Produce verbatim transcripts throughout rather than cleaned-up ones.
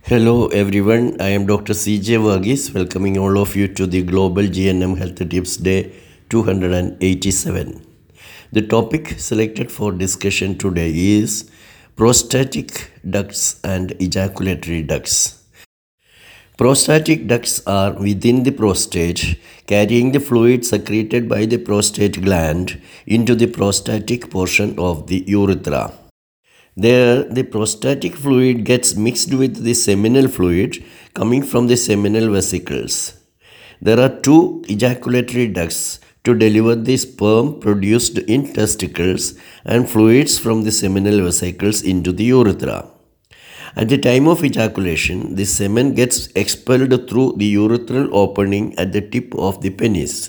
Hello everyone, I am Doctor C J Varghese, welcoming all of you to the Global G N M Health Tips Day two hundred eighty-seven. The topic selected for discussion today is prostatic ducts and ejaculatory ducts. Prostatic ducts are within the prostate, carrying the fluid secreted by the prostate gland into the prostatic portion of the urethra. There, the prostatic fluid gets mixed with the seminal fluid coming from the seminal vesicles. There are two ejaculatory ducts to deliver the sperm produced in testicles and fluids from the seminal vesicles into the urethra. At the time of ejaculation, the semen gets expelled through the urethral opening at the tip of the penis.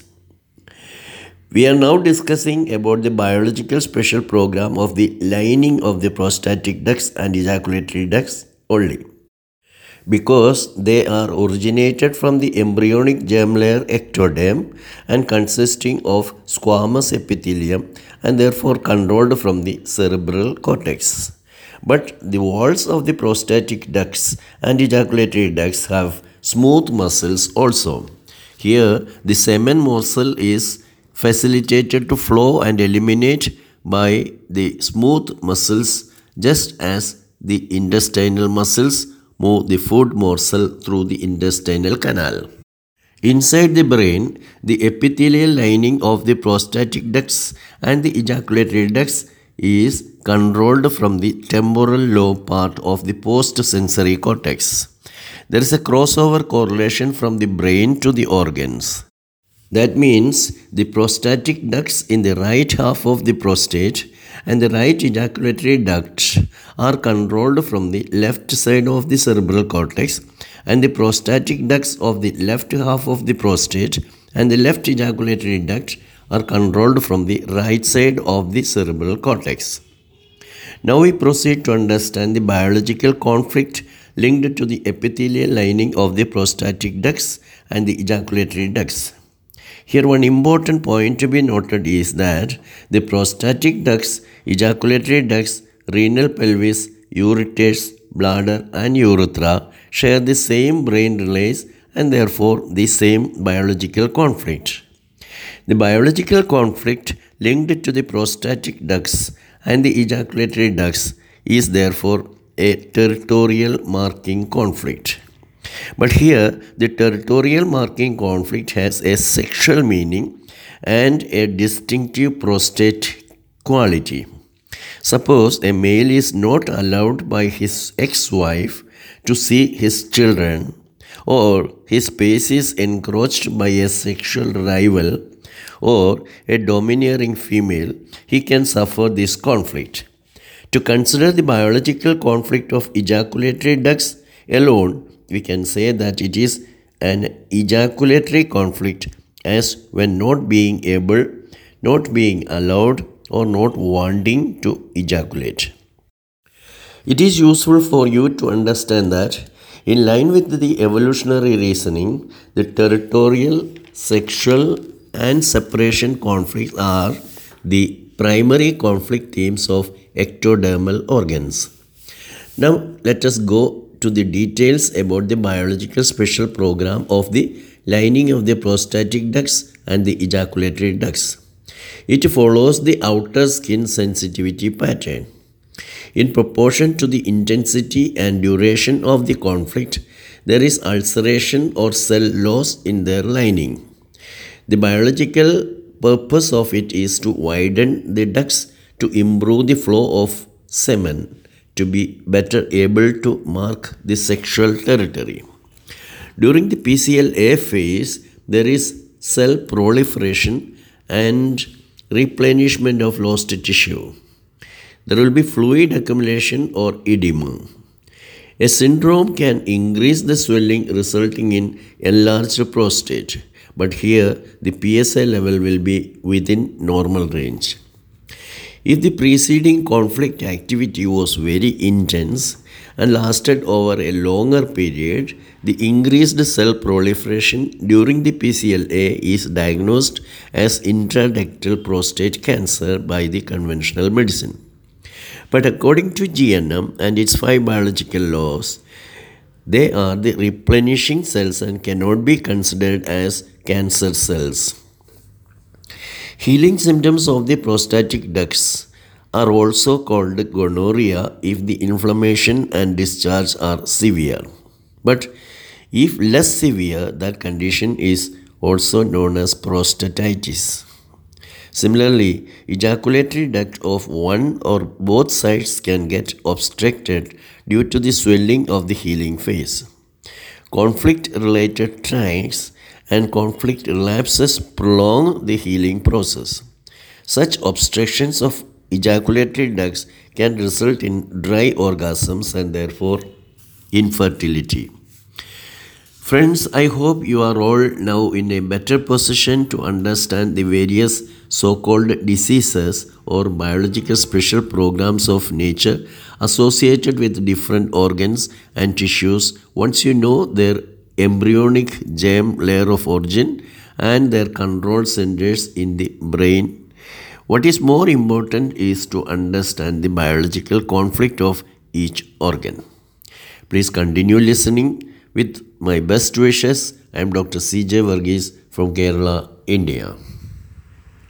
We are now discussing about the biological special program of the lining of the prostatic ducts and ejaculatory ducts only, because they are originated from the embryonic germ layer ectoderm and consisting of squamous epithelium and therefore controlled from the cerebral cortex. But the walls of the prostatic ducts and ejaculatory ducts have smooth muscles also. Here, the semen muscle is facilitated to flow and eliminate by the smooth muscles, just as the intestinal muscles move the food morsel through the intestinal canal. Inside the brain, the epithelial lining of the prostatic ducts and the ejaculatory ducts is controlled from the temporal lobe part of the post-sensory cortex. There is a crossover correlation from the brain to the organs. That means the prostatic ducts in the right half of the prostate and the right ejaculatory duct are controlled from the left side of the cerebral cortex, and the prostatic ducts of the left half of the prostate and the left ejaculatory duct are controlled from the right side of the cerebral cortex. Now we proceed to understand the biological conflict linked to the epithelial lining of the prostatic ducts and the ejaculatory ducts. Here one important point to be noted is that the prostatic ducts, ejaculatory ducts, renal pelvis, ureters, bladder and urethra share the same brain relays and therefore the same biological conflict. The biological conflict linked to the prostatic ducts and the ejaculatory ducts is therefore a territorial marking conflict. But here, the territorial marking conflict has a sexual meaning and a distinctive prostate quality. Suppose a male is not allowed by his ex-wife to see his children, or his space is encroached by a sexual rival or a domineering female, he can suffer this conflict. To consider the biological conflict of ejaculatory ducts alone, we can say that it is an ejaculatory conflict, as when not being able, not being allowed, or not wanting to ejaculate. It is useful for you to understand that, in line with the evolutionary reasoning, the territorial, sexual, and separation conflicts are the primary conflict themes of ectodermal organs. Now, let us go to the details about the biological special program of the lining of the prostatic ducts and the ejaculatory ducts. It follows the outer skin sensitivity pattern. In proportion to the intensity and duration of the conflict, there is ulceration or cell loss in their lining. The biological purpose of it is to widen the ducts to improve the flow of semen, to be better able to mark the sexual territory. During the P C L A phase, there is cell proliferation and replenishment of lost tissue. There will be fluid accumulation or edema. A syndrome can increase the swelling resulting in enlarged prostate, but here the P S A level will be within normal range. If the preceding conflict activity was very intense and lasted over a longer period, the increased cell proliferation during the P C L A is diagnosed as intraductal prostate cancer by the conventional medicine. But according to G N M and its five biological laws, They are the replenishing cells and cannot be considered as cancer cells. Healing symptoms of the prostatic ducts are also called gonorrhea if the inflammation and discharge are severe. But if less severe, that condition is also known as prostatitis. Similarly, ejaculatory duct of one or both sides can get obstructed due to the swelling of the healing phase. Conflict-related tracts and conflict relapses prolong the healing process. Such obstructions of ejaculatory ducts can result in dry orgasms and therefore infertility. Friends, I hope you are all now in a better position to understand the various so-called diseases or biological special programs of nature associated with different organs and tissues once you know their embryonic germ layer of origin and their control centers in the brain. What is more important is to understand the biological conflict of each organ. Please continue listening. With my best wishes, I am Doctor C J Varghese from Kerala, India.